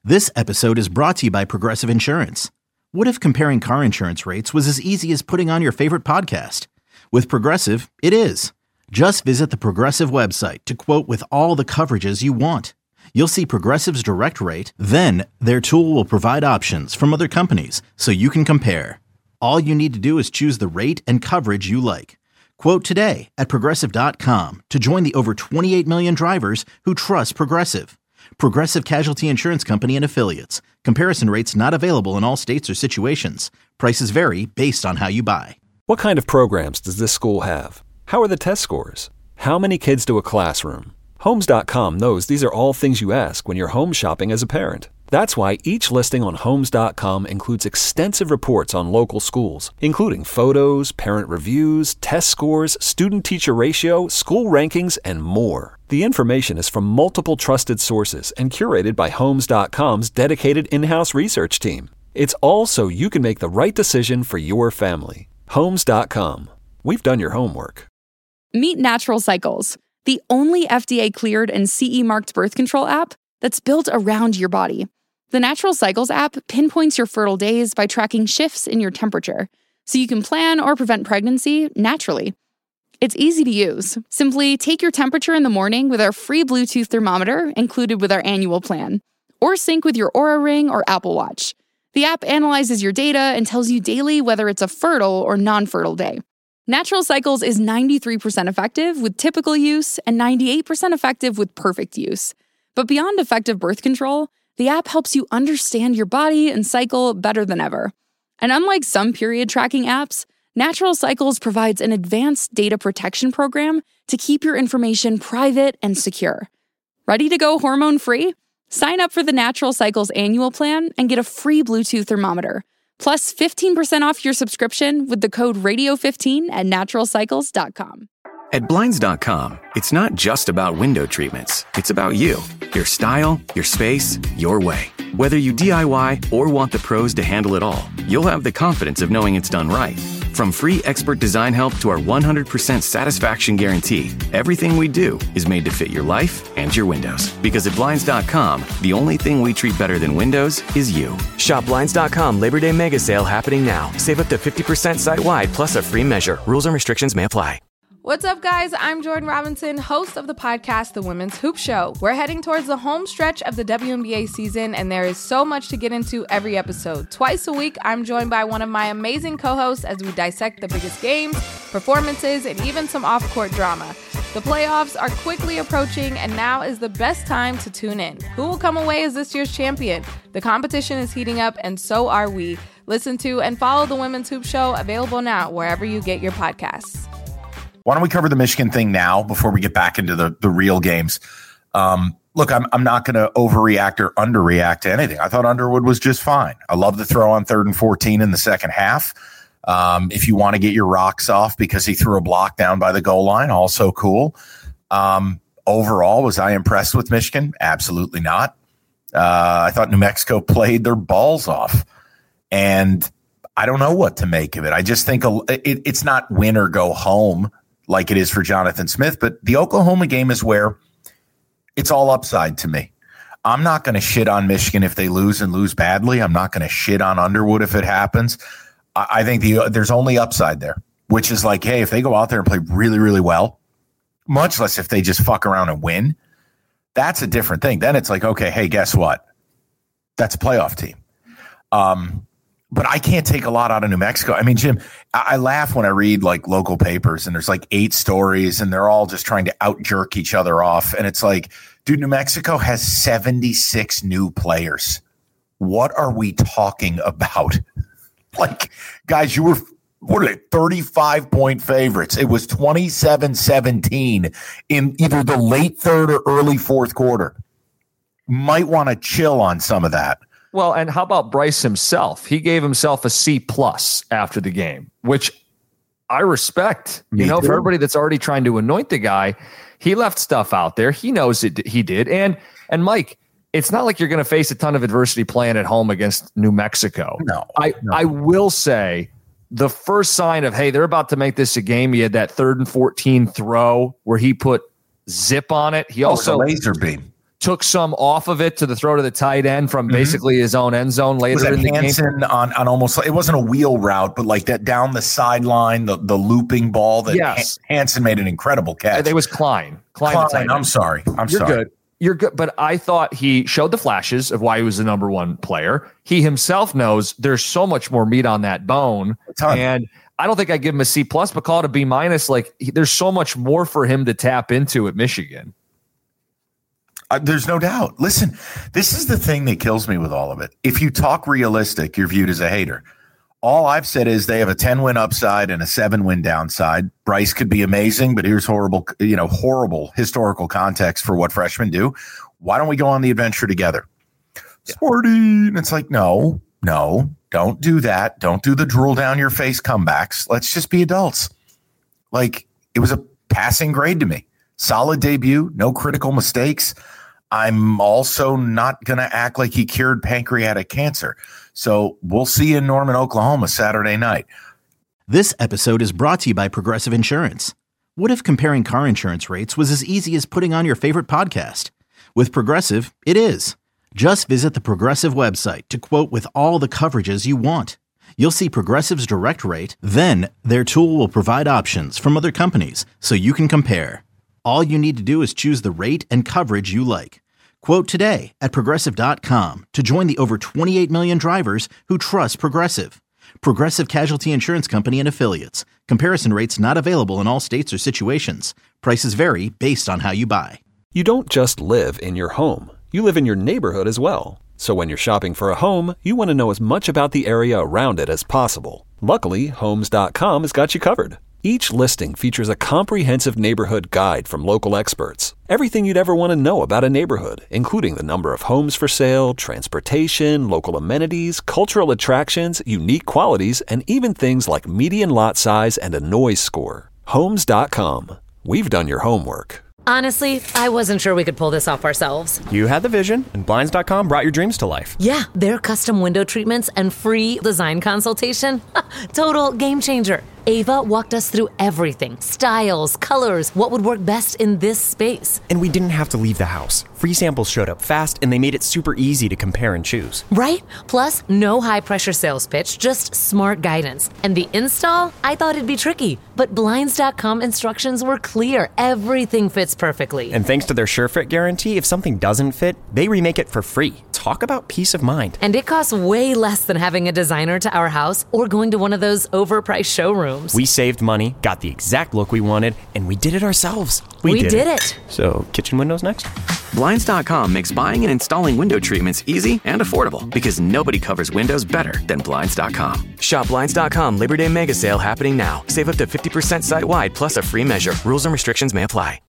This episode is brought to you by Progressive Insurance. What if comparing car insurance rates was as easy as putting on your favorite podcast? With Progressive, it is. Just visit the Progressive website to quote with all the coverages you want. You'll see Progressive's direct rate, then their tool will provide options from other companies so you can compare. All you need to do is choose the rate and coverage you like. Quote today at Progressive.com to join the over 28 million drivers who trust Progressive. Progressive Casualty Insurance Company and Affiliates. Comparison rates not available in all states or situations. Prices vary based on how you buy. What kind of programs does this school have? How are the test scores? How many kids do a classroom? Homes.com knows these are all things you ask when you're home shopping as a parent. That's why each listing on Homes.com includes extensive reports on local schools, including photos, parent reviews, test scores, student-teacher ratio, school rankings, and more. The information is from multiple trusted sources and curated by Homes.com's dedicated in-house research team. It's all so you can make the right decision for your family. Homes.com. We've done your homework. Meet Natural Cycles, the only FDA-cleared and CE-marked birth control app that's built around your body. The Natural Cycles app pinpoints your fertile days by tracking shifts in your temperature, so you can plan or prevent pregnancy naturally. It's easy to use. Simply take your temperature in the morning with our free Bluetooth thermometer included with our annual plan, or sync with your Oura Ring or Apple Watch. The app analyzes your data and tells you daily whether it's a fertile or non-fertile day. Natural Cycles is 93% effective with typical use and 98% effective with perfect use. But beyond effective birth control, the app helps you understand your body and cycle better than ever. And unlike some period tracking apps, Natural Cycles provides an advanced data protection program to keep your information private and secure. Ready to go hormone-free? Sign up for the Natural Cycles annual plan and get a free Bluetooth thermometer, plus 15% off your subscription with the code radio15 at naturalcycles.com. At Blinds.com, it's not just about window treatments. It's about you, your style, your space, your way. Whether you DIY or want the pros to handle it all, you'll have the confidence of knowing it's done right. From free expert design help to our 100% satisfaction guarantee, everything we do is made to fit your life and your windows. Because at Blinds.com, the only thing we treat better than windows is you. Shop Blinds.com Labor Day Mega Sale happening now. Save up to 50% site-wide plus a free measure. Rules and restrictions may apply. What's up, guys? I'm Jordan Robinson, host of the podcast, The Women's Hoop Show. We're heading towards the home stretch of the WNBA season, and there is so much to get into every episode. Twice a week, I'm joined by one of my amazing co-hosts as we dissect the biggest games, performances, and even some off-court drama. The playoffs are quickly approaching, and now is the best time to tune in. Who will come away as this year's champion? The competition is heating up, and so are we. Listen to and follow The Women's Hoop Show, available now wherever you get your podcasts. Why don't we cover the Michigan thing now before we get back into the real games? Look, I'm not going to overreact or underreact to anything. I thought Underwood was just fine. I love the throw on 3rd and 14 in the second half. If you want to get your rocks off because he threw a block down by the goal line, also cool. Overall, was I impressed with Michigan? Absolutely not. I thought New Mexico played their balls off. And I don't know what to make of it. I just think it's not win or go home like it is for Jonathan Smith, but the Oklahoma game is where it's all upside to me. I'm not going to shit on Michigan if they lose and lose badly. I'm not going to shit on Underwood if it happens. I think there's only upside there, which is like, hey, if they go out there and play really, really well, much less if they just fuck around and win, that's a different thing. Then it's like, okay, hey, guess what? That's a playoff team. But I can't take a lot out of New Mexico. I mean, Jim, I laugh when I read like local papers and there's like 8 stories and they're all just trying to out jerk each other off. And it's like, dude, New Mexico has 76 new players. What are we talking about? Like, guys, you were, what are they, 35-point favorites. It was 27-17 in either the late third or early fourth quarter. Might want to chill on some of that. Well, and how about Bryce himself? He gave himself a C+ after the game, which I respect. Me too. For everybody that's already trying to anoint the guy, he left stuff out there. He knows it. He did. And Mike, it's not like you're going to face a ton of adversity playing at home against New Mexico. No. I will say the first sign of, hey, they're about to make this a game. He had that 3rd and 14 throw where he put zip on it. He also laser beam. took some off of it to the throw to the tight end from basically his own end zone later in the Hansen game. on almost, it wasn't a wheel route, but like that down the sideline, the looping ball that Hansen made an incredible catch. It was Klein. I'm sorry. You're good. But I thought he showed the flashes of why he was the number one player. He himself knows there's so much more meat on that bone. And I don't think I give him a C+, but call it a B-. Like, there's so much more for him to tap into at Michigan. There's no doubt. Listen, this is the thing that kills me with all of it. If you talk realistic, you're viewed as a hater. All I've said is they have a 10-win upside and a 7-win downside. Bryce could be amazing, but here's horrible historical context for what freshmen do. Why don't we go on the adventure together? Sporty. And it's like, no, don't do that. Don't do the drool down your face comebacks. Let's just be adults. Like, it was a passing grade to me. Solid debut, no critical mistakes. I'm also not going to act like he cured pancreatic cancer. So we'll see you in Norman, Oklahoma, Saturday night. This episode is brought to you by Progressive Insurance. What if comparing car insurance rates was as easy as putting on your favorite podcast? With Progressive, it is. Just visit the Progressive website to quote with all the coverages you want. You'll see Progressive's direct rate, then their tool will provide options from other companies so you can compare. All you need to do is choose the rate and coverage you like. Quote today at Progressive.com to join the over 28 million drivers who trust Progressive. Progressive Casualty Insurance Company and Affiliates. Comparison rates not available in all states or situations. Prices vary based on how you buy. You don't just live in your home. You live in your neighborhood as well. So when you're shopping for a home, you want to know as much about the area around it as possible. Luckily, Homes.com has got you covered. Each listing features a comprehensive neighborhood guide from local experts. Everything you'd ever want to know about a neighborhood, including the number of homes for sale, transportation, local amenities, cultural attractions, unique qualities, and even things like median lot size and a noise score. Homes.com. We've done your homework. Honestly, I wasn't sure we could pull this off ourselves. You had the vision, and Blinds.com brought your dreams to life. Yeah, their custom window treatments and free design consultation. Total game changer. Ava walked us through everything. Styles, colors, what would work best in this space. And we didn't have to leave the house. Free samples showed up fast, and they made it super easy to compare and choose. Right? Plus, no high-pressure sales pitch, just smart guidance. And the install? I thought it'd be tricky, but Blinds.com instructions were clear. Everything fits perfectly. And thanks to their SureFit guarantee, if something doesn't fit, they remake it for free. Talk about peace of mind. And it costs way less than having a designer to our house or going to one of those overpriced showrooms. We saved money, got the exact look we wanted, and we did it ourselves. We did it. So, kitchen windows next? Blinds.com makes buying and installing window treatments easy and affordable because nobody covers windows better than Blinds.com. Shop Blinds.com Labor Day Mega Sale happening now. Save up to 50% site-wide plus a free measure. Rules and restrictions may apply.